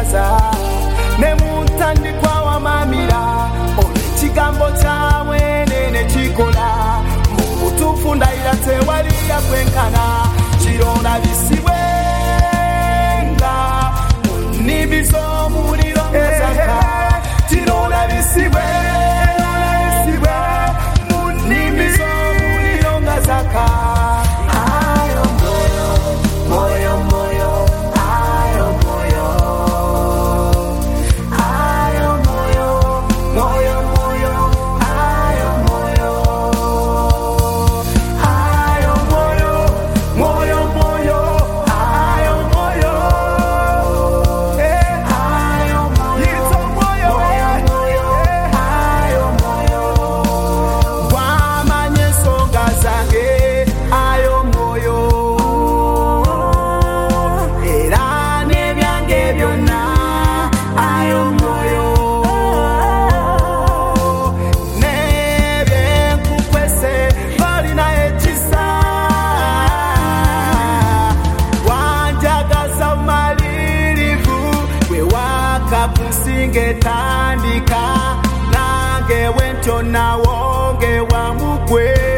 webaza ne muntandikwa wamamira ekigambo kyawe nene kikola mu butuufu ndayira tewali yakwenkana kirona bisibwe nga nibizo omuliro ngazaka kirona bisibwe mu nibizo omuliro ngazaka ayo moyo moyo moyo ayo moyo ayo moyo moyo moyo ayo moyo ayo moyo moyo moyo ayo moyo ayo moyo moyo ayo moyo wamanye songa zange ayo moyo era nebyange byonna ayo moyo nebyenkukwese balina ekisa wanjagaza malirivu gwe wakakusinga etandika nange wentyo nawonge wamugwe